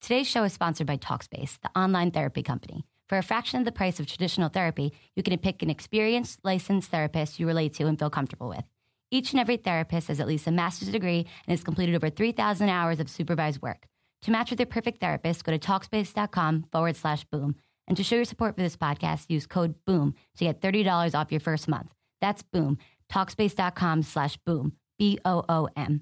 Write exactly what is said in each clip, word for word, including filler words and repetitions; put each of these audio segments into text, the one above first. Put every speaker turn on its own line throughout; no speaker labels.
Today's show is sponsored by Talkspace, the online therapy company. For a fraction of the price of traditional therapy, you can pick an experienced, licensed therapist you relate to and feel comfortable with. Each and every therapist has at least a master's degree and has completed over three thousand hours of supervised work. To match with your perfect therapist, go to Talkspace.com forward slash boom. And to show your support for this podcast, use code BOOM to get thirty dollars off your first month. That's BOOM. Talkspace.com slash boom. B O O M.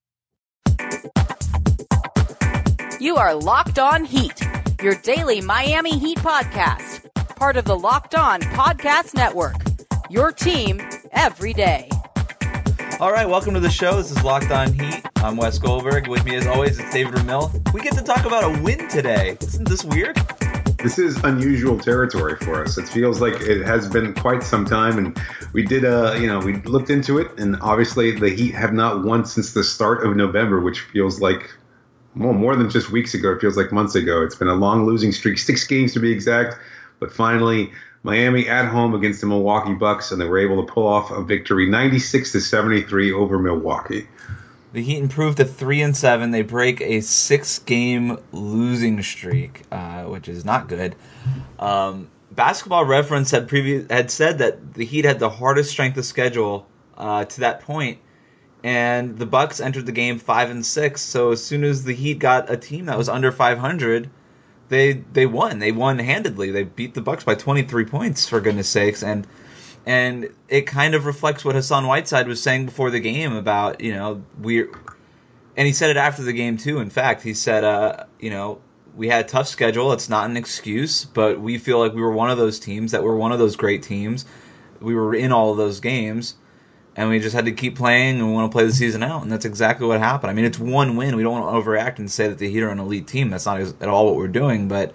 You are Locked On Heat, your daily Miami Heat podcast, part of the Locked On Podcast Network, your team every day.
All right, welcome to the show. This is Locked On Heat. I'm Wes Goldberg. With me, as always, it's David Ramil. We get to talk about a win today. Isn't this weird?
This is unusual territory for us. It feels like it has been quite some time, and we did, uh, you know, we looked into it, and obviously the Heat have not won since the start of November, which feels like, well, more than just weeks ago. It feels like months ago. It's been a long losing streak, six games to be exact, but finally Miami at home against the Milwaukee Bucks, and they were able to pull off a victory, ninety-six to seventy-three over Milwaukee.
The Heat improved to three and seven. They break a six-game losing streak, uh, which is not good. Um, Basketball Reference had previous had said that the Heat had the hardest strength of schedule uh, to that point, and the Bucks entered the game five and six. So as soon as the Heat got a team that was under five hundred, they they won. They won handedly. They beat the Bucks by twenty-three points, for goodness sakes, and. And it kind of reflects what Hassan Whiteside was saying before the game about, you know, we're, and he said it after the game too. In fact, he said, uh, you know, we had a tough schedule. It's not an excuse, but we feel like we were one of those teams, that were one of those great teams. We were in all of those games, and we just had to keep playing, and we want to play the season out. And that's exactly what happened. I mean, it's one win. We don't want to overreact and say that the Heat are an elite team. That's not at all what we're doing, but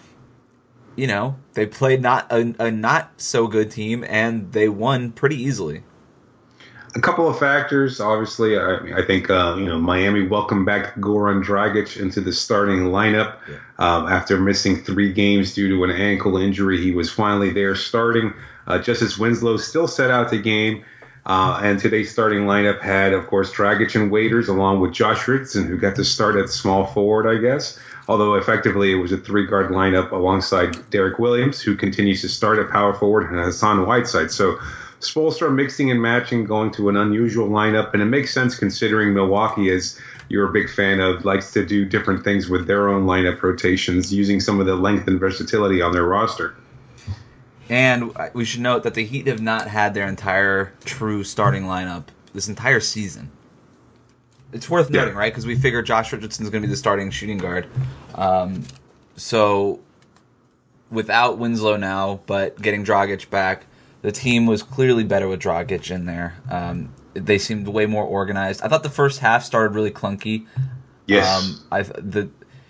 you know, they played not a, a not so good team, and they won pretty easily.
A couple of factors, obviously. I, I think uh, you know Miami welcomed back Goran Dragic into the starting lineup yeah. um, after missing three games due to an ankle injury. He was finally there starting. Uh, Justice Winslow still set out the game, uh, and today's starting lineup had, of course, Dragic and Waiters, along with Josh Richardson, who got to start at small forward, I guess. Although effectively it was a three-guard lineup alongside Derek Williams, who continues to start at power forward, and Hassan Whiteside. So Spoelstra mixing and matching, going to an unusual lineup, and it makes sense considering Milwaukee, as you're a big fan of, likes to do different things with their own lineup rotations, using some of the length and versatility on their roster.
And we should note that the Heat have not had their entire true starting lineup this entire season. It's worth noting, yeah. right? Because we figure Josh Richardson is going to be the starting shooting guard. Um, so without Winslow now, but getting Dragic back, the team was clearly better with Dragic in there. Um, they seemed way more organized. I thought the first half started really clunky.
Yes.
Um, I the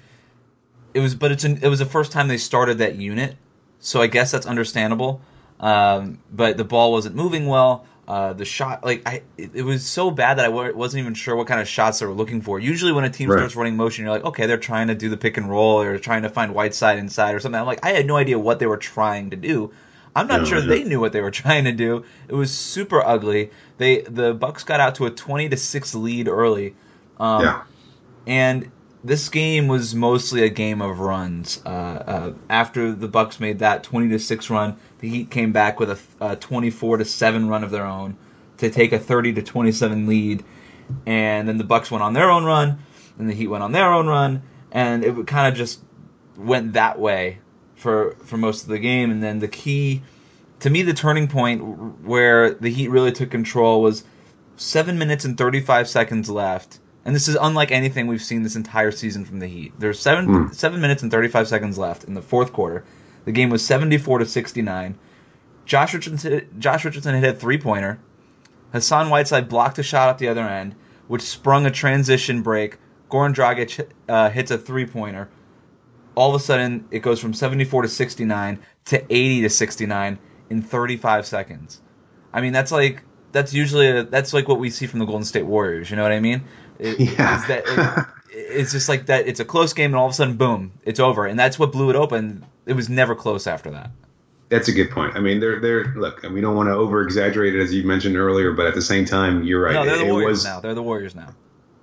it was, but it's an, it was the first time they started that unit, so I guess that's understandable. Um, but the ball wasn't moving well. Uh, the shot, like, I, it, it was so bad that I w- wasn't even sure what kind of shots they were looking for. Usually when a team right. starts running motion, you're like, okay, they're trying to do the pick and roll, or trying to find Whiteside inside or something. I'm like, I had no idea what they were trying to do. I'm not no, sure no. they knew what they were trying to do. It was super ugly. They The Bucks got out to a twenty to six lead early. Um,
yeah.
And this game was mostly a game of runs. Uh, uh, after the Bucks made that twenty to six run, the Heat came back with a, a twenty-four to seven run of their own to take a thirty to twenty-seven lead, and then the Bucks went on their own run, and the Heat went on their own run, and it kind of just went that way for for most of the game. And then the key, to me, the turning point where the Heat really took control was seven minutes and thirty-five seconds left. And this is unlike anything we've seen this entire season from the Heat. There's seven mm. seven minutes and thirty-five seconds left in the fourth quarter. The game was seventy-four to sixty-nine. Josh Richardson, Josh Richardson hit a three-pointer. Hassan Whiteside blocked a shot at the other end, which sprung a transition break. Goran Dragic uh, hits a three-pointer. All of a sudden, it goes from seventy-four to sixty-nine to eighty to sixty-nine in thirty-five seconds. I mean, that's like that's usually a, that's like what we see from the Golden State Warriors. You know what I mean? It,
yeah.
That it, it's just like that. It's a close game, and all of a sudden, boom, it's over. And that's what blew it open. It was never close after that.
That's a good point. I mean, they're they're look. We don't want to over exaggerate it, as you mentioned earlier, but at the same time, you're right.
No, they're the
it
Warriors
was,
now. They're the Warriors now.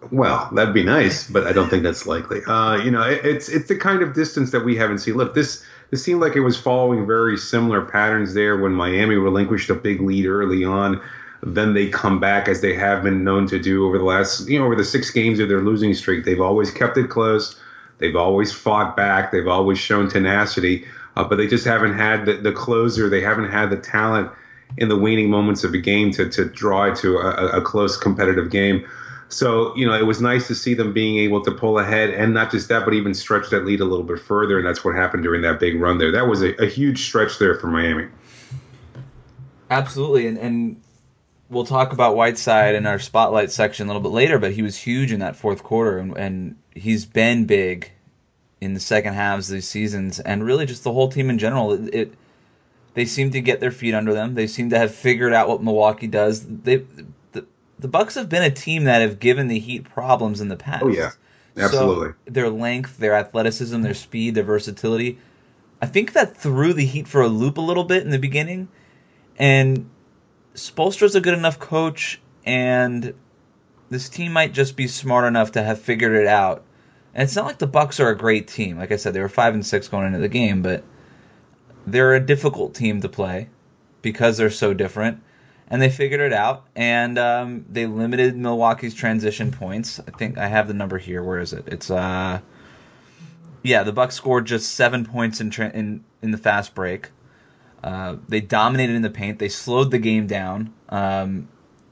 Well, that'd be nice, but I don't think that's likely. Uh, you know, it, it's it's the kind of distance that we haven't seen. Look, this this seemed like it was following very similar patterns there when Miami relinquished a big lead early on. Then they come back as they have been known to do over the last, you know, over the six games of their losing streak. They've always kept it close. They've always fought back. They've always shown tenacity, uh, but they just haven't had the, the closer. They haven't had the talent in the waning moments of a game to to draw it to a, a close competitive game. So, you know, it was nice to see them being able to pull ahead, and not just that, but even stretch that lead a little bit further, and that's what happened during that big run there. That was a, a huge stretch there for Miami.
Absolutely, and, and we'll talk about Whiteside in our spotlight section a little bit later, but he was huge in that fourth quarter, and, and he's been big in the second halves of these seasons, and really just the whole team in general. It, it They seem to get their feet under them. They seem to have figured out what Milwaukee does. They The Bucks have been a team that have given the Heat problems in the past.
Oh, yeah. Absolutely.
So their length, their athleticism, their speed, their versatility, I think that threw the Heat for a loop a little bit in the beginning. And Spoelstra's a good enough coach, and this team might just be smart enough to have figured it out. And it's not like the Bucks are a great team. Like I said, they were five and six going into the game, but they're a difficult team to play because they're so different. And they figured it out, and um, they limited Milwaukee's transition points. I think I have the number here. Where is it? It's uh, yeah, the Bucks scored just seven points in tra- in in the fast break. Uh, they dominated in the paint. They slowed the game down. Um,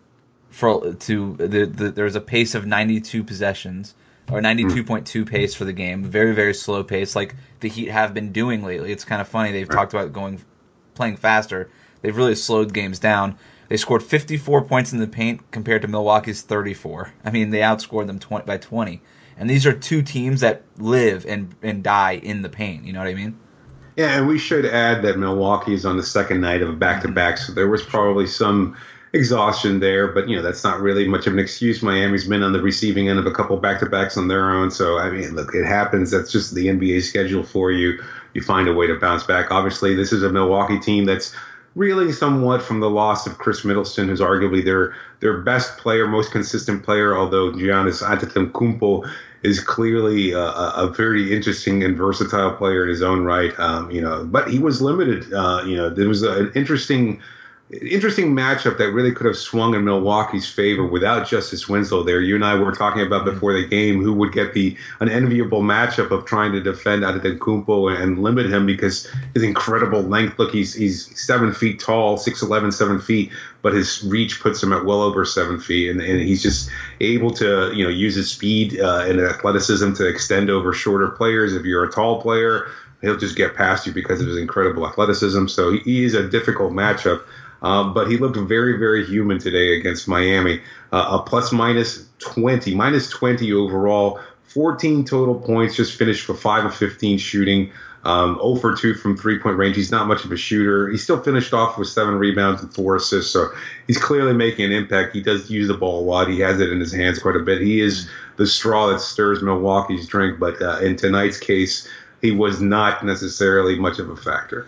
for to the, the there was a pace of ninety-two possessions, or ninety-two point two pace for the game. Very very slow pace, like the Heat have been doing lately. It's kind of funny. They've talked about going playing faster. They've really slowed games down. They scored fifty-four points in the paint compared to Milwaukee's thirty-four. I mean, they outscored them twenty by twenty. And these are two teams that live and, and die in the paint. You know what I mean?
Yeah, and we should add that Milwaukee is on the second night of a back-to-back, so there was probably some exhaustion there. But, you know, that's not really much of an excuse. Miami's been on the receiving end of a couple back-to-backs on their own. So, I mean, look, it happens. That's just the N B A schedule for you. You find a way to bounce back. Obviously, this is a Milwaukee team that's reeling somewhat from the loss of Chris Middleton, who's arguably their their best player, most consistent player, although Giannis Antetokounmpo is clearly a, a very interesting and versatile player in his own right. Um, you know, but he was limited. Uh, you know, there was an interesting interesting matchup that really could have swung in Milwaukee's favor without Justice Winslow there. You and I were talking about before the game who would get the unenviable matchup of trying to defend Antetokounmpo and limit him because his incredible length. Look, he's he's seven feet tall, six eleven, seven feet, but his reach puts him at well over seven feet, and, and he's just able to you know use his speed uh, and athleticism to extend over shorter players. If you're a tall player, he'll just get past you because of his incredible athleticism. So he, he is a difficult matchup. Um, but he looked very, very human today against Miami. Uh, a plus minus twenty, minus twenty overall, fourteen total points, just finished for five of fifteen shooting, um, zero for two from three-point range. He's not much of a shooter. He still finished off with seven rebounds and four assists, so he's clearly making an impact. He does use the ball a lot. He has it in his hands quite a bit. He is the straw that stirs Milwaukee's drink, but uh, in tonight's case, he was not necessarily much of a factor.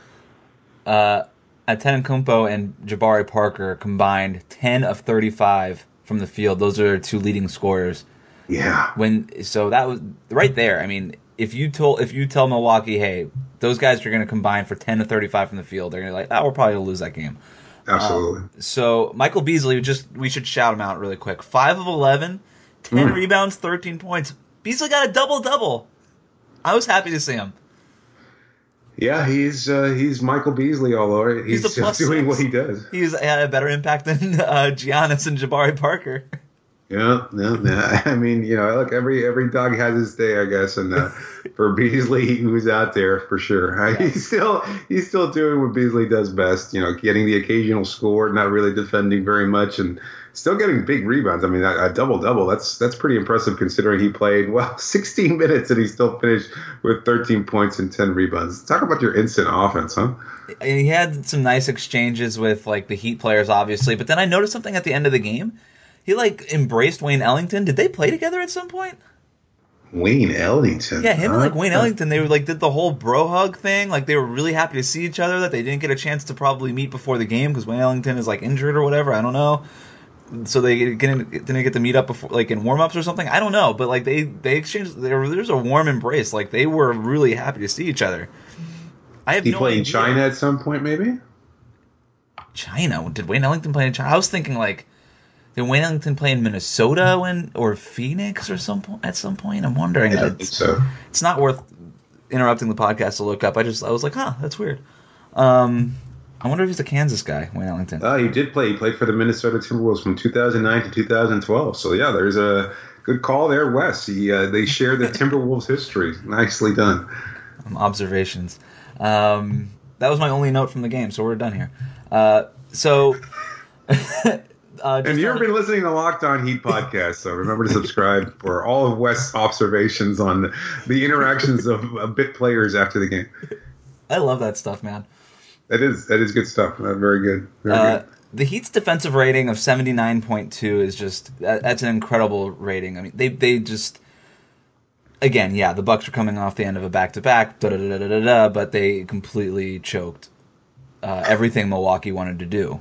Uh Antetokounmpo and Jabari Parker combined ten of thirty-five from the field. Those are their two leading scorers.
Yeah.
When so that was right there. I mean, if you told if you tell Milwaukee, hey, those guys are going to combine for ten to thirty-five from the field, they're going to be like, oh, we're probably going to lose that game.
Absolutely.
Um, so Michael Beasley, just we should shout him out really quick. Five of eleven, ten mm. rebounds, thirteen points. Beasley got a double double. I was happy to see him.
Yeah, he's uh, he's Michael Beasley all over. He's,
he's
just doing
six.
what he does.
He's had a better impact than uh, Giannis and Jabari Parker.
Yeah, no, no. I mean, you know, look, every every dog has his day, I guess, and uh, for Beasley, who's out there for sure, yeah. he's still he's still doing what Beasley does best. You know, getting the occasional score, not really defending very much, and still getting big rebounds. I mean, a, a double double. That's that's pretty impressive considering he played well sixteen minutes and he still finished with thirteen points and ten rebounds. Talk about your instant offense, huh?
And he had some nice exchanges with like the Heat players, obviously, but then I noticed something at the end of the game. He, like, embraced Wayne Ellington. Did they play together at some point?
Wayne Ellington?
Yeah, him
huh?
and, like, Wayne Ellington, they were, like, did the whole bro hug thing. Like, they were really happy to see each other, that they didn't get a chance to probably meet before the game because Wayne Ellington is, like, injured or whatever. I don't know. so they didn't didn't get to meet up before, like in warm ups or something. I don't know, but like they they exchanged. There, there's a warm embrace. Like they were really happy to see each other. I have
Did he
no
play
idea.
in China at some point, maybe?
China? Did Wayne Ellington play in China? I was thinking like, did Wayne Ellington play in Minnesota when or Phoenix or some point at some point? I'm wondering.
I don't think so.
It's not worth interrupting the podcast to look up. I just I was like, huh, that's weird. Um, I wonder if he's a Kansas guy, Wayne Ellington.
Oh, he did play. He played for the Minnesota Timberwolves from two thousand nine to two thousand twelve. So yeah, there's a good call there, Wes. He uh, they share the Timberwolves history. Nicely done.
Um, observations. Um, that was my only note from the game, so we're done here. Uh, so, uh,
and you've been listening to Locked On Heat podcast, so remember to subscribe for all of Wes' observations on the interactions of, of bit players after the game.
I love that stuff, man.
That is that is good stuff. Uh, very good. Very
uh,
good.
The Heat's defensive rating of seventy-nine point two is just that, that's an incredible rating. I mean, they they just again, yeah, the Bucks are coming off the end of a back to back, da da da da da da, but they completely choked uh, everything Milwaukee wanted to do.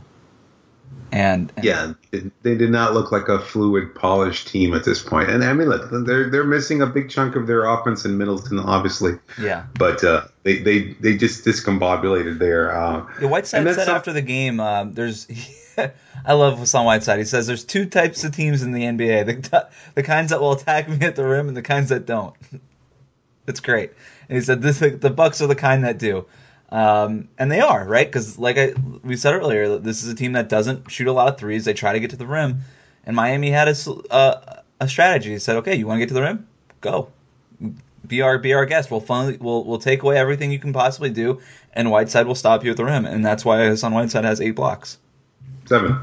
And, and
yeah, they did not look like a fluid, polished team at this point. And I mean, look, they're they're missing a big chunk of their offense in Middleton, obviously.
Yeah.
But uh, they, they they just discombobulated there. Uh,
yeah, Whiteside said
some-
after the game, um, "There's." I love Hassan Whiteside. He says, "There's two types of teams in the N B A: the the kinds that will attack me at the rim and the kinds that don't." It's great. And he said, "This the Bucks are the kind that do." Um, and they are, right? Because like I we said earlier, this is a team that doesn't shoot a lot of threes. They try to get to the rim, and Miami had a uh, a strategy. He said, "Okay, you want to get to the rim? Go, be our be our guest. We'll finally we'll we'll take away everything you can possibly do, and Whiteside will stop you at the rim." And that's why Hassan Whiteside has eight blocks.
Seven.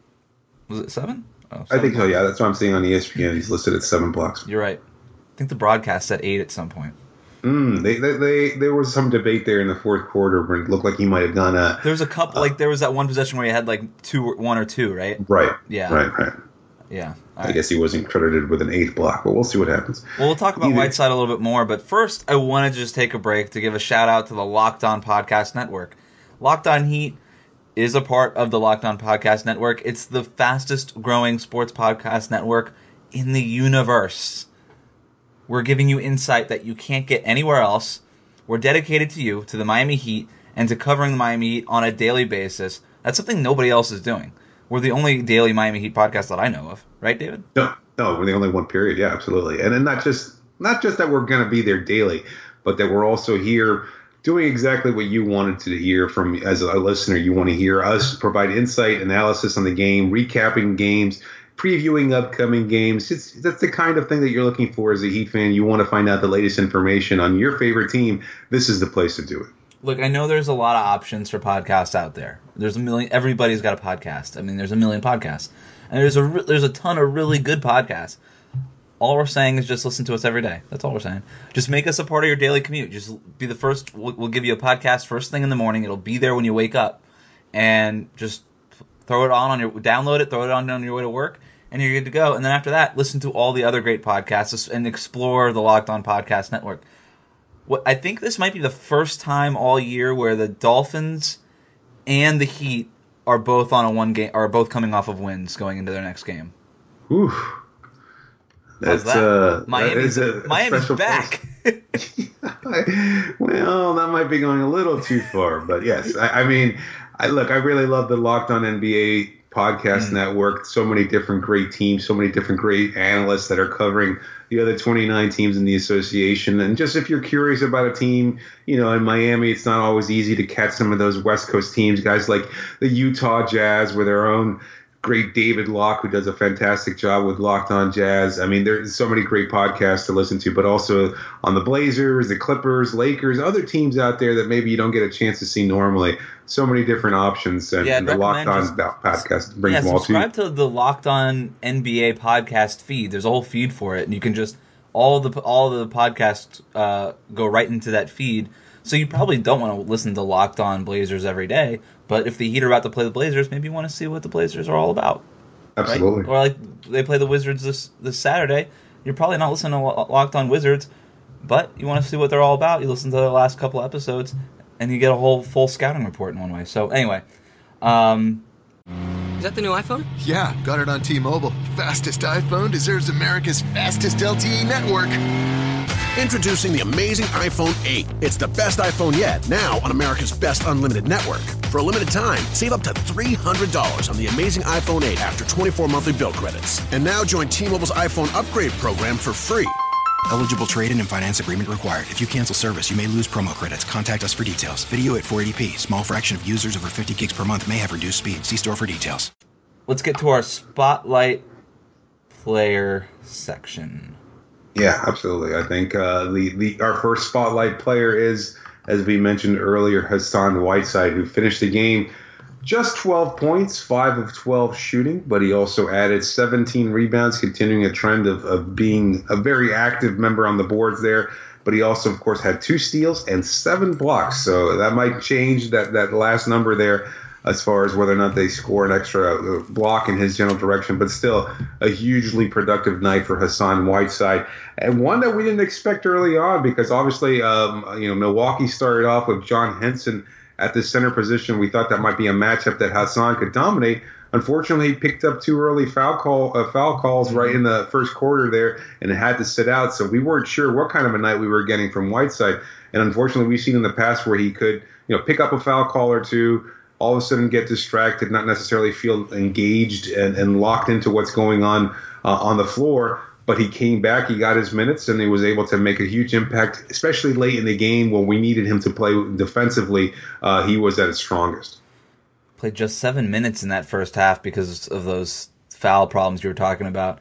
Was it seven? Oh,
I think so. Yeah, that's what I'm seeing on E S P N. He's listed at seven blocks.
You're right. I think the broadcast said eight at some point.
Mm, they, they, they, there was some debate there in the fourth quarter where it looked like he might have done a.
There was a couple, uh, like there was that one possession where he had like two, one or two, right?
Right.
Yeah.
Right. Right.
Yeah.
I right. guess he wasn't credited with an eighth block, but we'll see what happens.
Well, we'll talk about Either. Whiteside a little bit more, but first I wanted to just take a break to give a shout out to the Locked On Podcast Network. Locked On Heat is a part of the Locked On Podcast Network. It's the fastest growing sports podcast network in the universe. We're giving you insight that you can't get anywhere else. We're dedicated to you, to the Miami Heat, and to covering the Miami Heat on a daily basis. That's something nobody else is doing. We're the only daily Miami Heat podcast that I know of. Right, David?
No, no, we're the only one, period. Yeah, absolutely. And then not just not just that we're going to be there daily, but that we're also here doing exactly what you wanted to hear from as a listener. You want to hear us provide insight, analysis on the game, recapping games, previewing upcoming games. It's, that's the kind of thing that you're looking for as a Heat fan. You want to find out the latest information on your favorite team. This is the place to do it.
Look, I know there's a lot of options for podcasts out there. There's a million. Everybody's got a podcast. I mean, there's a million podcasts, and there's a there's a ton of really good podcasts. All we're saying is just listen to us every day. That's all we're saying. Just make us a part of your daily commute. Just be the first. We'll, we'll give you a podcast first thing in the morning. It'll be there when you wake up, and just throw it on on your download it, throw it on on your way to work, and you're good to go. And then after that, listen to all the other great podcasts and explore the Locked On Podcast Network. What I think this might be the first time all year where the Dolphins and the Heat are both on a one game, are both coming off of wins going into their next game.
Ooh, that's
that?
uh,
Miami's,
that is a, a
Miami's back.
Well, that might be going a little too far, but yes, I, I mean, I look, I really love the Locked On N B A podcast mm. network. So many different great teams, so many different great analysts that are covering the other twenty-nine teams in the association. And just if you're curious about a team, you know, in Miami, it's not always easy to catch some of those West Coast teams, guys like the Utah Jazz with their own great David Locke, who does a fantastic job with Locked On Jazz. I mean, there's so many great podcasts to listen to, but also on the Blazers, the Clippers, Lakers, other teams out there that maybe you don't get a chance to see normally. So many different options, and,
yeah,
and the Locked On podcast brings
yeah,
them all to you.
Subscribe to the Locked On N B A podcast feed. There's a whole feed for it, and you can just all the all the podcasts uh, go right into that feed. So you probably don't want to listen to Locked On Blazers every day, but if the Heat are about to play the Blazers, maybe you want to see what the Blazers are all about.
Absolutely.
Right? Or like they play the Wizards this this Saturday. You're probably not listening to Locked On Wizards, but you want to see what they're all about. You listen to the last couple episodes, and you get a whole full scouting report in one way. So anyway, um,
Is that the new iPhone?
Yeah, got it on T-Mobile. Fastest iPhone deserves America's fastest L T E network.
Introducing the amazing iPhone eight. It's the best iPhone yet, now on America's best unlimited network. For a limited time, save up to three hundred dollars on the amazing iPhone eight after twenty-four monthly bill credits. And now join T-Mobile's iPhone upgrade program for free.
Eligible trade-in and finance agreement required. If you cancel service, you may lose promo credits. Contact us for details. Video at four eighty p. Small fraction of users over fifty gigs per month may have reduced speed. See store for details.
Let's get to our Spotlight player section.
Yeah, absolutely. I think uh, the, the our first Spotlight player is, as we mentioned earlier, Hassan Whiteside, who finished the game just twelve points, five of twelve shooting, but he also added seventeen rebounds, continuing a trend of, of being a very active member on the boards there. But he also, of course, had two steals and seven blocks. So that might change that, that last number there as far as whether or not they score an extra block in his general direction. But still, a hugely productive night for Hassan Whiteside. And one that we didn't expect early on because obviously, um, you know, Milwaukee started off with John Henson at the center position. We thought that might be a matchup that Hassan could dominate. Unfortunately, he picked up two early foul call uh, foul calls right in the first quarter there and had to sit out. So we weren't sure what kind of a night we were getting from Whiteside. And unfortunately, we've seen in the past where he could, you know, pick up a foul call or two, all of a sudden get distracted, not necessarily feel engaged and, and locked into what's going on uh, on the floor. But he came back, he got his minutes, and he was able to make a huge impact, especially late in the game when we needed him to play defensively. Uh, he was at his strongest.
Played just seven minutes in that first half because of those foul problems you were talking about.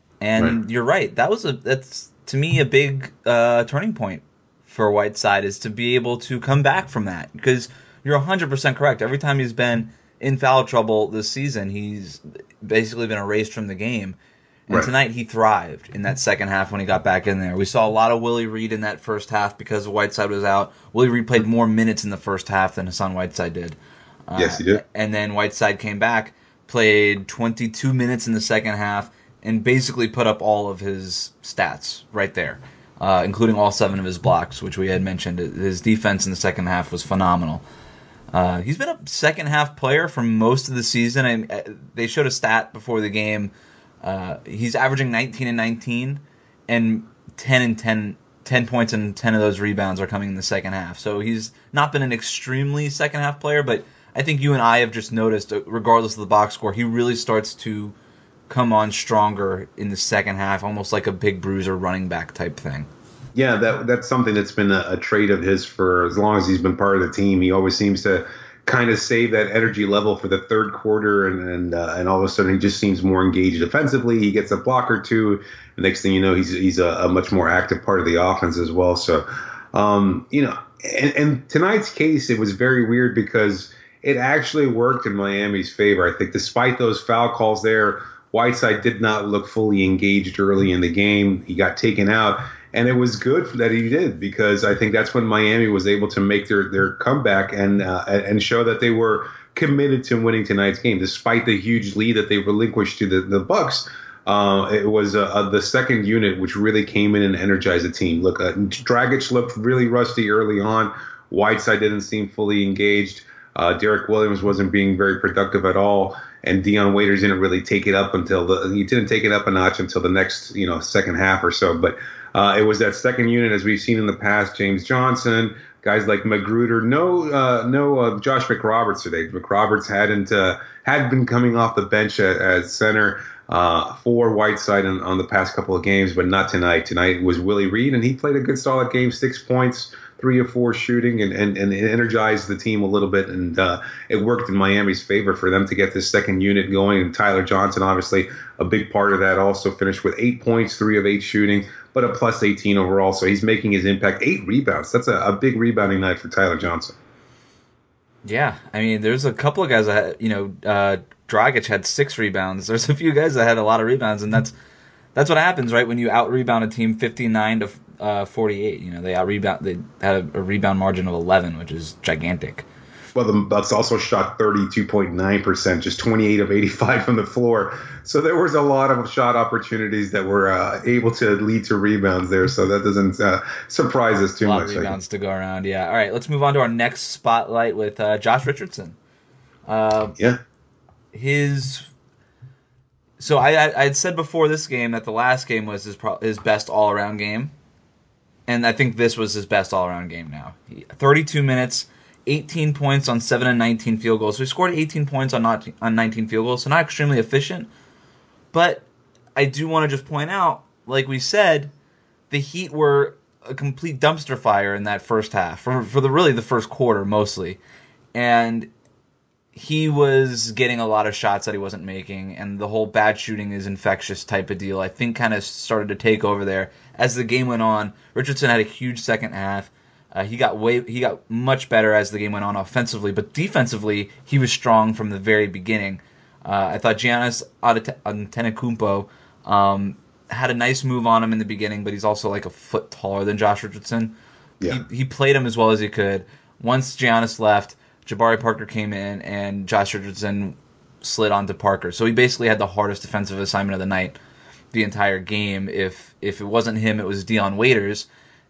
And right. You're right. That was a that's to me a big uh, turning point for Whiteside, is to be able to come back from that. Because you're one hundred percent correct. Every time he's been in foul trouble this season, he's basically been erased from the game. And right. Tonight he thrived in that second half when he got back in there. We saw a lot of Willie Reed in that first half because Whiteside was out. Willie Reed played more minutes in the first half than Hassan Whiteside did. Uh,
yes, he did.
And then Whiteside came back, played twenty-two minutes in the second half, and basically put up all of his stats right there, uh, including all seven of his blocks, which we had mentioned. His defense in the second half was phenomenal. Uh, he's been a second half player for most of the season. I, they showed a stat before the game. Uh, he's averaging nineteen and nineteen, and ten and ten, ten points and ten of those rebounds are coming in the second half. So he's not been an extremely second half player, but I think you and I have just noticed, regardless of the box score, he really starts to come on stronger in the second half, almost like a big bruiser running back type thing.
Yeah, that that's something that's been a, a trait of his for as long as he's been part of the team. He always seems to kind of save that energy level for the third quarter, and and, uh, and all of a sudden he just seems more engaged defensively. He gets a block or two. The next thing you know, he's he's a, a much more active part of the offense as well. So, um, you know, and, and tonight's case, it was very weird because it actually worked in Miami's favor. I think despite those foul calls there, Whiteside did not look fully engaged early in the game. He got taken out. And it was good that he did, because I think that's when Miami was able to make their, their comeback and uh, and show that they were committed to winning tonight's game, despite the huge lead that they relinquished to the, the Bucks. Uh, it was uh, uh, the second unit which really came in and energized the team. Look, uh, Dragic looked really rusty early on. Whiteside didn't seem fully engaged. Uh, Derek Williams wasn't being very productive at all, and Dion Waiters didn't really take it up until the he didn't take it up a notch until the next you know second half or so. But uh, it was that second unit, as we've seen in the past. James Johnson, guys like Magruder, no uh, no uh, Josh McRoberts today. McRoberts hadn't uh, had been coming off the bench at, at center uh, for Whiteside on, on the past couple of games, but not tonight. Tonight was Willie Reed, and he played a good solid game, six points. Three or four shooting, and, and, and it energized the team a little bit, and uh, it worked in Miami's favor for them to get this second unit going. And Tyler Johnson, obviously, a big part of that, also finished with eight points, three of eight shooting, but a plus eighteen overall. So he's making his impact. Eight rebounds. That's a, a big rebounding night for Tyler Johnson.
Yeah, I mean, there's a couple of guys that, you know, uh, Dragic had six rebounds. There's a few guys that had a lot of rebounds, and that's that's what happens, right, when you out-rebound a team fifty-nine to Uh, forty-eight. You know, they out rebound. They had a, a rebound margin of eleven, which is gigantic.
Well, the Bucks also shot thirty-two point nine percent, just twenty-eight of eighty-five from the floor. So there was a lot of shot opportunities that were uh, able to lead to rebounds there. So that doesn't uh, surprise us too
a lot
much.
Of rebounds to go around. Yeah. All right, let's move on to our next spotlight with uh, Josh Richardson. Uh,
yeah.
his. So I I had said before this game that the last game was his pro, his best all around game, and I think this was his best all around game. Now, thirty-two minutes, eighteen points on seven and nineteen field goals. So he scored eighteen points on not on nineteen field goals. So not extremely efficient, but I do want to just point out, like we said, the Heat were a complete dumpster fire in that first half, for for the really the first quarter mostly, and he was getting a lot of shots that he wasn't making, and the whole bad shooting is infectious type of deal, I think, kind of started to take over there as the game went on. Richardson had a huge second half. Uh, he got way he got much better as the game went on offensively, but defensively he was strong from the very beginning. Uh, I thought Giannis Antetokounmpo um, had a nice move on him in the beginning, but he's also like a foot taller than Josh Richardson.
Yeah.
He, he played him as well as he could. Once Giannis left, Jabari Parker came in, and Josh Richardson slid onto Parker. So he basically had the hardest defensive assignment of the night the entire game. If if it wasn't him, it was Dion Waiters.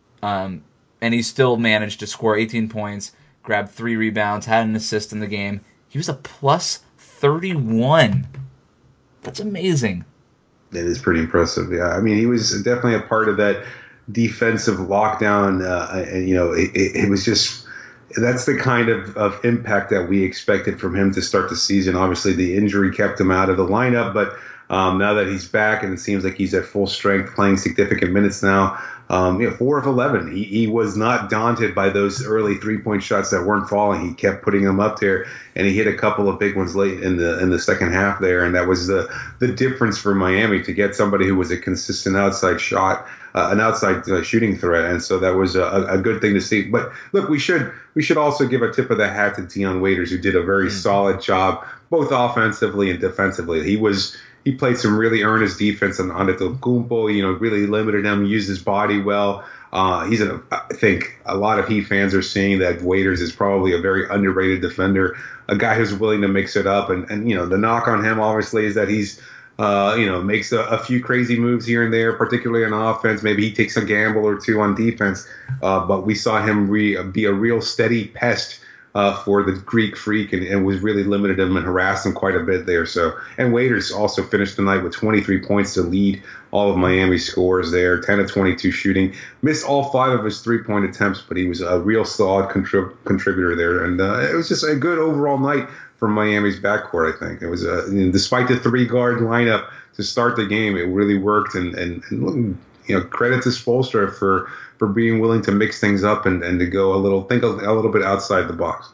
Um, and he still managed to score eighteen points, grabbed three rebounds, had an assist in the game. He was a plus thirty-one. That's amazing.
That is pretty impressive. Yeah, I mean, he was definitely a part of that defensive lockdown. Uh, and, you know, it, it, it was just... That's the kind of, of impact that we expected from him to start the season. Obviously, the injury kept him out of the lineup, but um, now that he's back and it seems like he's at full strength, playing significant minutes now, um, you know, four of eleven. He, he was not daunted by those early three-point shots that weren't falling. He kept putting them up there, and he hit a couple of big ones late in the in the second half there, and that was the the difference for Miami, to get somebody who was a consistent outside shot. Uh, an outside uh, shooting threat, and so that was a, a good thing to see. But look, we should we should also give a tip of the hat to Dion Waiters, who did a very mm-hmm. solid job, both offensively and defensively. He was he played some really earnest defense on Antetokounmpo. You know, really limited him, used his body well. Uh, he's an, I think a lot of Heat fans are seeing that Waiters is probably a very underrated defender, a guy who's willing to mix it up. And and you know, the knock on him obviously is that he's Uh, you know, makes a, a few crazy moves here and there, particularly on offense. Maybe he takes a gamble or two on defense. Uh, but we saw him re- be a real steady pest uh, for the Greek Freak, and, and was really limited him and harassed him quite a bit there. So, and Waiters also finished the night with twenty-three points to lead all of Miami's scores there, ten of twenty-two shooting. Missed all five of his three-point attempts, but he was a real solid contrib- contributor there. And uh, it was just a good overall night from Miami's backcourt, I think. It was, a, you know, despite the three-guard lineup to start the game, it really worked. And, and, and you know, credit to Spoelstra for, for being willing to mix things up and, and to go a little, think a, a little bit outside the box.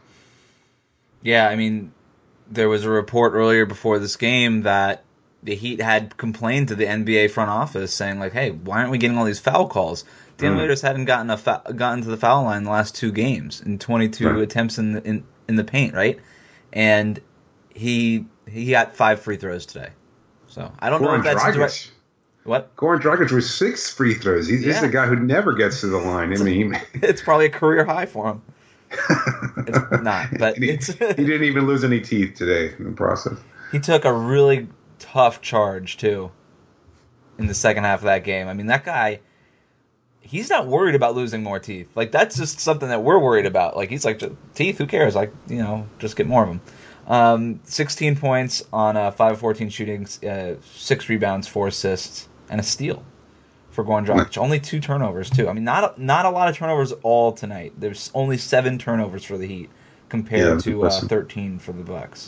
Yeah, I mean, there was a report earlier before this game that the Heat had complained to the N B A front office saying, like, hey, why aren't we getting all these foul calls? Dan mm. Waiters hadn't gotten a fa- gotten to the foul line the last two games in twenty-two right. attempts in the, in, in the paint, right? And he he got five free throws today. So I don't Goran know if that's
Dragic.
direct. What?
Goran Dragic was six free throws. He's, yeah. he's the guy who never gets to the line. I mean,
it's probably a career high for him. It's not, but
he,
it's
he didn't even lose any teeth today in the process.
He took a really tough charge too in the second half of that game. I mean, that guy, he's not worried about losing more teeth. Like, that's just something that we're worried about. Like, he's like, teeth, who cares? Like, you know, just get more of them. Um, sixteen points on uh, five of fourteen shootings, uh, six rebounds, four assists, and a steal for Goran Dragic. Only two turnovers, too. I mean, not a, not a lot of turnovers all tonight. There's only seven turnovers for the Heat compared yeah, to uh, thirteen for the Bucks.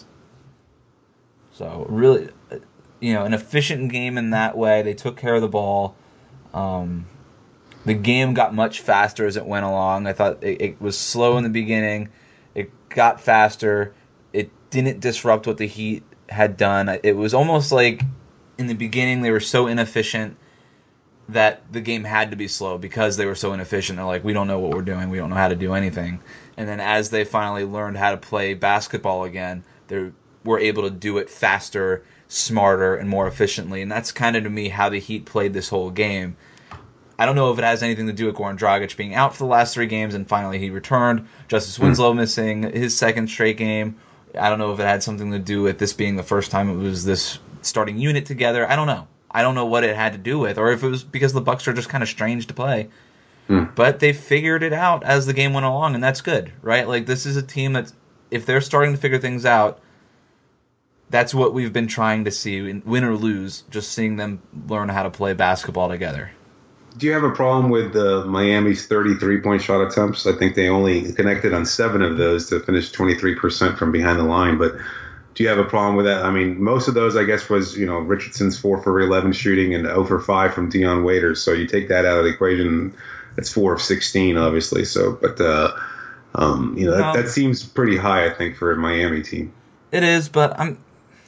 So, really, you know, an efficient game in that way. They took care of the ball. Um... The game got much faster as it went along. I thought it, it was slow in the beginning. It got faster. It didn't disrupt what the Heat had done. It was almost like in the beginning they were so inefficient that the game had to be slow because they were so inefficient. They're like, we don't know what we're doing. We don't know how to do anything. And then as they finally learned how to play basketball again, they were able to do it faster, smarter, and more efficiently. And that's kind of, to me, how the Heat played this whole game. I don't know if it has anything to do with Goran Dragic being out for the last three games and finally he returned. Justice Winslow missing his second straight game. I don't know if it had something to do with this being the first time it was this starting unit together. I don't know. I don't know what it had to do with, or if it was because the Bucks are just kind of strange to play. Mm. But they figured it out as the game went along, and that's good, right? Like, this is a team that, if they're starting to figure things out, that's what we've been trying to see, win or lose, just seeing them learn how to play basketball together.
Do you have a problem with uh, Miami's thirty-three point shot attempts? I think they only connected on seven of those to finish twenty-three percent from behind the line. But do you have a problem with that? I mean, most of those, I guess, was, you know, Richardson's four for eleven shooting and zero for five from Dion Waiters. So you take that out of the equation, it's four of sixteen, obviously. So, but, uh, um, you know, that, that seems pretty high, I think, for a Miami team.
It is, but I'm.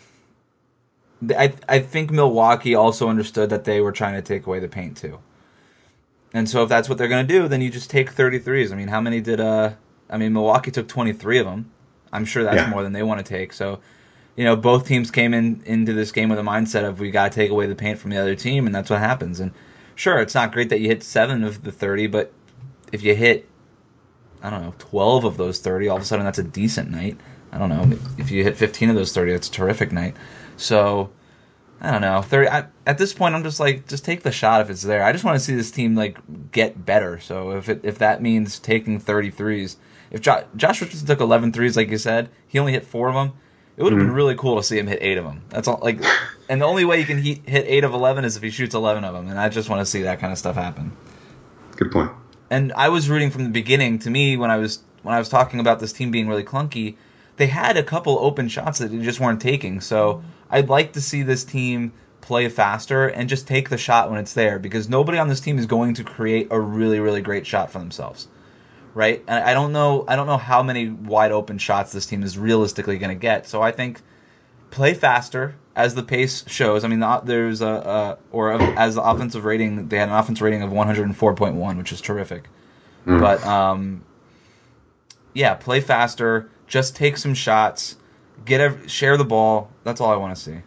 I I think Milwaukee also understood that they were trying to take away the paint too. And so if that's what they're going to do, then you just take thirty-threes. I mean, how many did, uh, I mean, Milwaukee took twenty-three of them. I'm sure that's yeah. more than they want to take. So, you know, both teams came in into this game with a mindset of we got to take away the paint from the other team, and that's what happens. And sure, it's not great that you hit seven of the thirty, but if you hit, I don't know, twelve of those thirty, all of a sudden that's a decent night. I don't know. If you hit fifteen of those thirty, that's a terrific night. So, I don't know. thirty, I, at this point, I'm just like, just take the shot if it's there. I just want to see this team like get better. So if it, if that means taking thirty-threes, if jo- Josh Richardson took eleven threes, like you said, he only hit four of them. It would have mm-hmm. been really cool to see him hit eight of them. That's all. Like, and the only way you can he- hit eight of eleven is if he shoots eleven of them. And I just want to see that kind of stuff happen.
Good point.
And I was rooting from the beginning. To me, when I was when I was talking about this team being really clunky, they had a couple open shots that they just weren't taking. So I'd like to see this team play faster and just take the shot when it's there, because nobody on this team is going to create a really, really great shot for themselves, right? And I don't know, I don't know how many wide open shots this team is realistically going to get. So I think play faster as the pace shows. I mean, there's a, a or as the offensive rating, they had an offensive rating of one hundred four point one, which is terrific. Mm. But um, yeah, play faster. Just take some shots, get a, share the ball. That's all I want to see.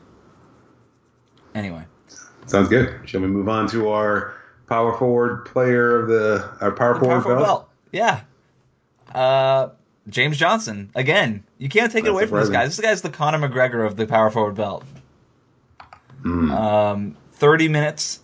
Anyway,
sounds good. Shall we move on to our power forward player of the our power, the forward, power forward belt? belt?
Yeah, uh, James Johnson again. You can't take That's it away from this guy. This guy's the Conor McGregor of the power forward belt. Mm. Um, Thirty minutes,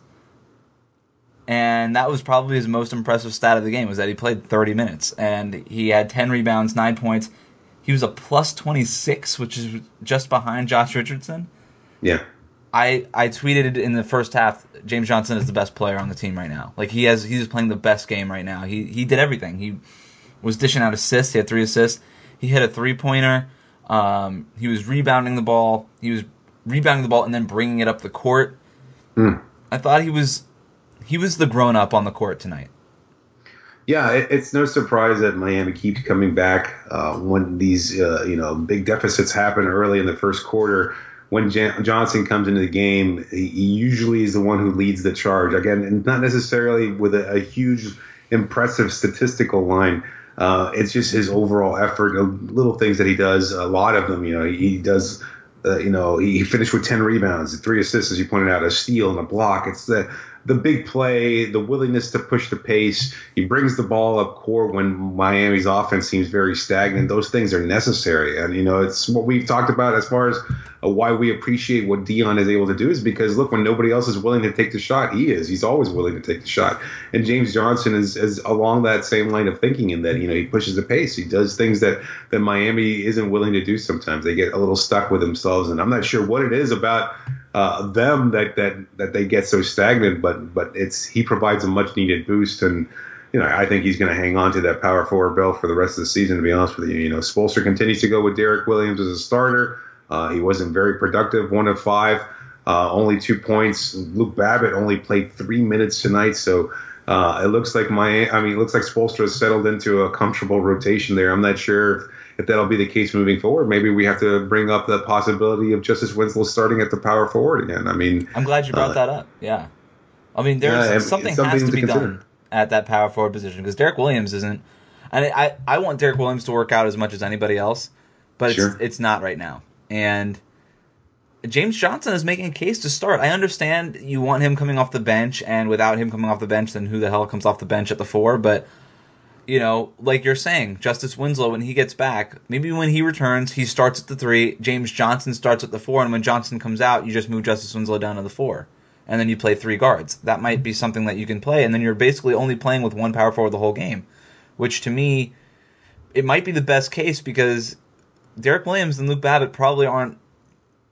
and that was probably his most impressive stat of the game. Was that he played thirty minutes and he had ten rebounds, nine points. He was a plus twenty-six, which is just behind Josh Richardson.
Yeah.
I, I tweeted in the first half, James Johnson is the best player on the team right now. Like he has, he's playing the best game right now. He he did everything. He was dishing out assists. He had three assists. He hit a three pointer. Um, he was rebounding the ball. He was rebounding the ball and then bringing it up the court. Mm. I thought he was he was the grown up on the court tonight.
Yeah, it, it's no surprise that Miami keeps coming back uh, when these uh, you know big deficits happen early in the first quarter. When Jan- Johnson comes into the game, he usually is the one who leads the charge. Again, and not necessarily with a, a huge, impressive statistical line. Uh, it's just his overall effort, little things that he does. A lot of them, you know, he, he does. Uh, you know, he finished with ten rebounds, three assists, as you pointed out, a steal and a block. It's the the big play, the willingness to push the pace. He brings the ball up court when Miami's offense seems very stagnant. Those things are necessary. And, you know, it's what we've talked about as far as uh, why we appreciate what Dion is able to do is because, look, when nobody else is willing to take the shot, he is. He's always willing to take the shot. And James Johnson is, is along that same line of thinking in that, you know, he pushes the pace. He does things that, that Miami isn't willing to do sometimes. They get a little stuck with themselves. And I'm not sure what it is about Uh, them that, that that they get so stagnant, but but it's he provides a much needed boost, and you know I think he's going to hang on to that power forward belt for the rest of the season. To be honest with you, you know Spoelstra continues to go with Derek Williams as a starter. Uh, he wasn't very productive, one of five, uh, only two points. Luke Babbitt only played three minutes tonight, so uh, it looks like my I mean it looks like Spoelstra has settled into a comfortable rotation there. I'm not sure if, if that'll be the case moving forward. Maybe we have to bring up the possibility of Justice Winslow starting at the power forward again. I mean,
I'm glad you brought uh, that up. Yeah, I mean, there's yeah, something, something has to, to be consider. done at that power forward position because Derek Williams isn't. I mean, I I want Derek Williams to work out as much as anybody else, but sure. it's it's not right now. And James Johnson is making a case to start. I understand you want him coming off the bench, and without him coming off the bench, then who the hell comes off the bench at the four? But you know, like you're saying, Justice Winslow, when he gets back, maybe when he returns, he starts at the three, James Johnson starts at the four, and when Johnson comes out, you just move Justice Winslow down to the four. And then you play three guards. That might be something that you can play, and then you're basically only playing with one power forward the whole game, which to me, it might be the best case because Derek Williams and Luke Babbitt probably aren't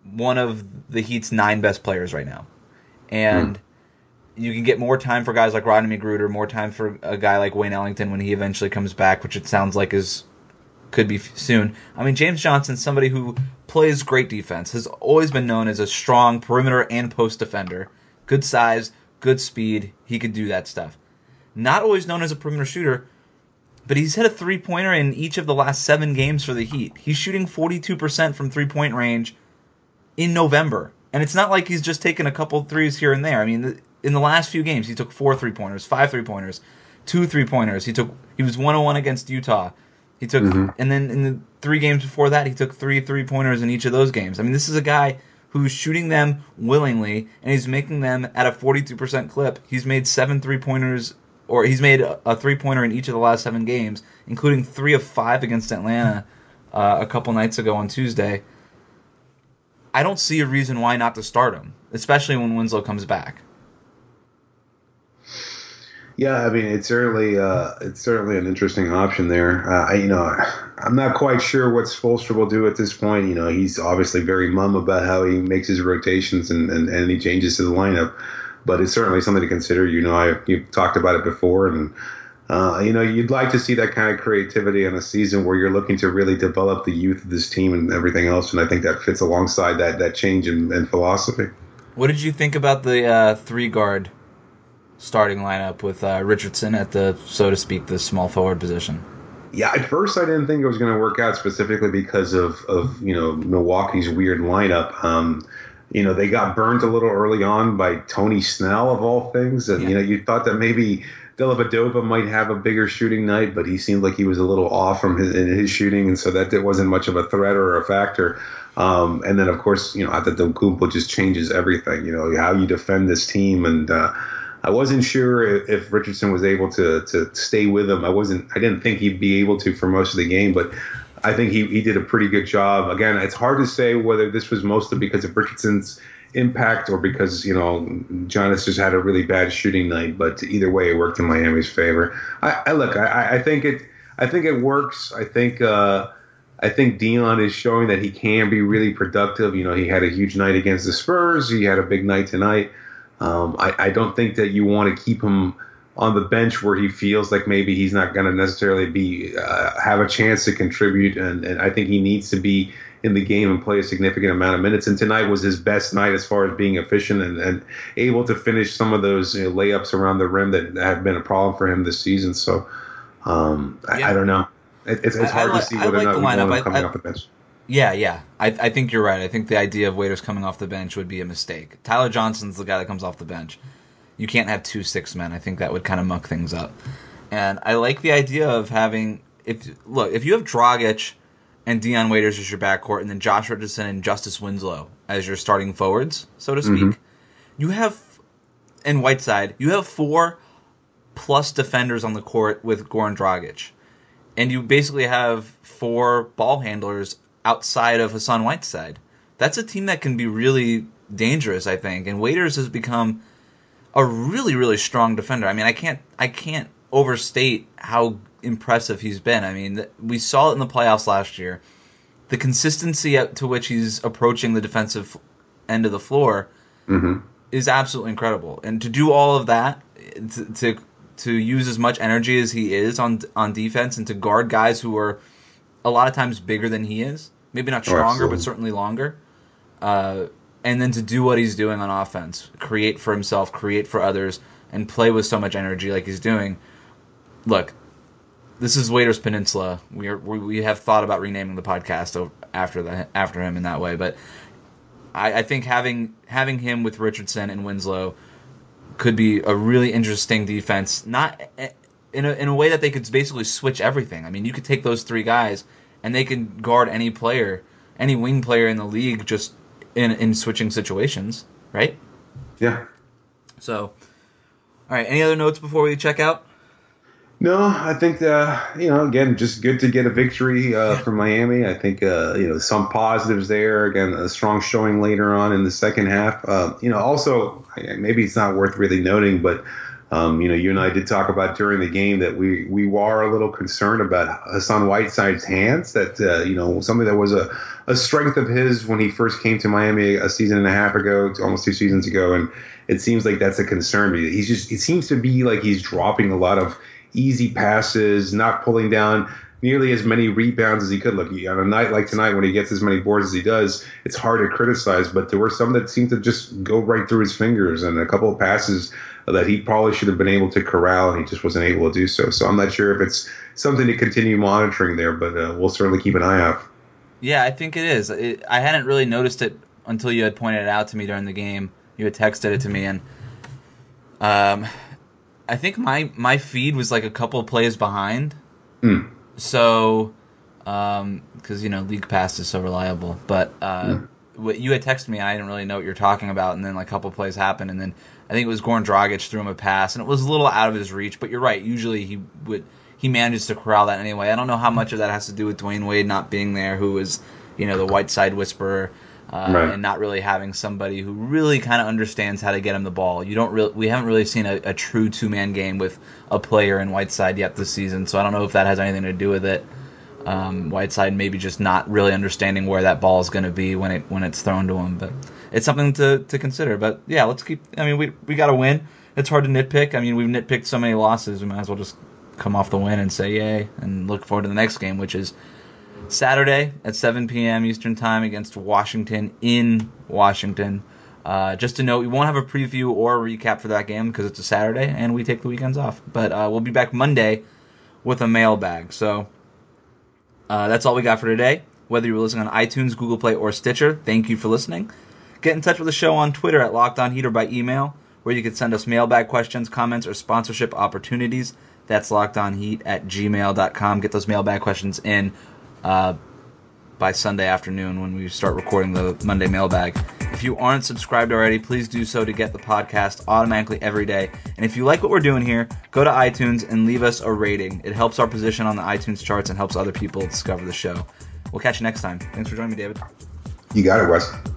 one of the Heat's nine best players right now. And mm. you can get more time for guys like Rodney McGruder, more time for a guy like Wayne Ellington when he eventually comes back, which it sounds like is could be soon. I mean, James Johnson, somebody who plays great defense, has always been known as a strong perimeter and post defender. Good size, good speed. He could do that stuff. Not always known as a perimeter shooter, but he's hit a three-pointer in each of the last seven games for the Heat. He's shooting forty-two percent from three-point range in November. And it's not like he's just taken a couple threes here and there. I mean, in the last few games, he took four three-pointers, five three-pointers, two three-pointers. He took he was one oh one against Utah. He took, mm-hmm. and then in the three games before that, he took three three-pointers in each of those games. I mean, this is a guy who's shooting them willingly, and he's making them at a forty-two percent clip. He's made seven three-pointers, or he's made a, a three-pointer in each of the last seven games, including three of five against Atlanta uh, a couple nights ago on Tuesday. I don't see a reason why not to start him, especially when Winslow comes back.
Yeah, I mean, it's certainly uh, it's certainly an interesting option there. Uh, I, you know, I'm not quite sure what Spoelstra will do at this point. You know, he's obviously very mum about how he makes his rotations and, and, and any changes to the lineup, but it's certainly something to consider. You know, I you've talked about it before, and uh, you know, you'd like to see that kind of creativity in a season where you're looking to really develop the youth of this team and everything else, and I think that fits alongside that that change in, in philosophy.
What did you think about the uh, three guard starting lineup with uh, Richardson at the, so to speak, the small forward position?
Yeah, at first I didn't think it was going to work out specifically because of, of you know, Milwaukee's weird lineup. Um, you know, they got burned a little early on by Tony Snell, of all things. And, yeah. you know, you thought that maybe Dellavedova might have a bigger shooting night, but he seemed like he was a little off from his, in his shooting, and so that it wasn't much of a threat or a factor. Um, and then, of course, you know, Antetokounmpo just changes everything, you know, how you defend this team. And, uh, I wasn't sure if, if Richardson was able to to stay with him. I wasn't. I didn't think he'd be able to for most of the game, but I think he, he did a pretty good job. Again, it's hard to say whether this was mostly because of Richardson's impact or because, you know, Giannis just had a really bad shooting night. But either way, it worked in Miami's favor. I, I look. I, I think it. I think it works. I think. Uh, I think Dion is showing that he can be really productive. You know, he had a huge night against the Spurs. He had a big night tonight. Um, I, I don't think that you want to keep him on the bench where he feels like maybe he's not going to necessarily be uh, have a chance to contribute, and, and I think he needs to be in the game and play a significant amount of minutes. And tonight was his best night as far as being efficient and, and able to finish some of those, you know, layups around the rim that have been a problem for him this season. So um,
yeah.
I, I don't know. It, it's, it's hard
I, I,
to see whether
like
or not we want him
I,
coming
I,
off the bench.
Yeah, yeah. I, I think you're right. I think the idea of Waiters coming off the bench would be a mistake. Tyler Johnson's the guy that comes off the bench. You can't have two six men. I think that would kind of muck things up. And I like the idea of having if look if you have Dragic and Dion Waiters as your backcourt, and then Josh Richardson and Justice Winslow as your starting forwards, so to speak, mm-hmm. you have and Whiteside. You have four plus defenders on the court with Goran Dragic. And you basically have four ball handlers outside of Hassan Whiteside. That's a team that can be really dangerous, I think. And Waiters has become a really, really strong defender. I mean, I can't, I can't overstate how impressive he's been. I mean, we saw it in the playoffs last year. The consistency to which he's approaching the defensive end of the floor mm-hmm. is absolutely incredible. And to do all of that, to, to to use as much energy as he is on on defense and to guard guys who are a lot of times bigger than he is, maybe not stronger, oh, but certainly longer, uh, and then to do what he's doing on offense, create for himself, create for others, and play with so much energy like he's doing. Look, this is Waiters Peninsula. We are we, we have thought about renaming the podcast after the after him in that way, but I, I think having having him with Richardson and Winslow could be a really interesting defense, not in a, in a way that they could basically switch everything. I mean, you could take those three guys, and they can guard any player, any wing player in the league just in, in switching situations, right?
Yeah.
So, all right, any other notes before we check out?
No, I think, uh, you know, again, just good to get a victory uh, from Miami. I think, uh, you know, some positives there. Again, a strong showing later on in the second half. Uh, you know, also, maybe it's not worth really noting, but Um, you know, you and I did talk about during the game that we, we were a little concerned about Hassan Whiteside's hands, that, uh, you know, something that was a, a strength of his when he first came to Miami a season and a half ago, almost two seasons ago. And it seems like that's a concern. He's just, it seems to be like he's dropping a lot of easy passes, not pulling down nearly as many rebounds as he could. Look, on a night like tonight when he gets as many boards as he does, it's hard to criticize, but there were some that seemed to just go right through his fingers, and a couple of passes that he probably should have been able to corral, and he just wasn't able to do so. So I'm not sure if it's something to continue monitoring there, but uh, we'll certainly keep an eye out.
Yeah, I think it is. It, I hadn't really noticed it until you had pointed it out to me during the game. You had texted it to me, and um, I think my, my feed was like a couple of plays behind.
Mm.
So, um, because, you know, League Pass is so reliable. But uh, mm. what you had texted me, I didn't really know what you were talking about, and then like a couple of plays happened, and then I think it was Goran Dragic threw him a pass, and it was a little out of his reach. But you're right. Usually he would he manages to corral that anyway. I don't know how much of that has to do with Dwayne Wade not being there, who is, you know, the Whiteside whisperer, uh, right. and not really having somebody who really kind of understands how to get him the ball. You don't really we haven't really seen a, a true two man game with a player in Whiteside yet this season. So I don't know if that has anything to do with it. Um, Whiteside maybe just not really understanding where that ball is going to be when it when it's thrown to him, but it's something to, to consider. But yeah, let's keep. I mean, we we got to win. It's hard to nitpick. I mean, we've nitpicked so many losses. We might as well just come off the win and say yay and look forward to the next game, which is Saturday at seven p.m. Eastern Time against Washington in Washington. Uh, just to note, we won't have a preview or a recap for that game because it's a Saturday and we take the weekends off. But uh, we'll be back Monday with a mailbag. So. Uh, that's all we got for today. Whether you were listening on iTunes, Google Play, or Stitcher, thank you for listening. Get in touch with the show on Twitter at Locked On Heat or by email, where you can send us mailbag questions, comments, or sponsorship opportunities. That's lockedonheat at gmail dot com. Get those mailbag questions in uh, by Sunday afternoon when we start recording the Monday mailbag. If you aren't subscribed already, please do so to get the podcast automatically every day. And if you like what we're doing here, go to iTunes and leave us a rating. It helps our position on the iTunes charts and helps other people discover the show. We'll catch you next time. Thanks for joining me, David.
You got it, Wes.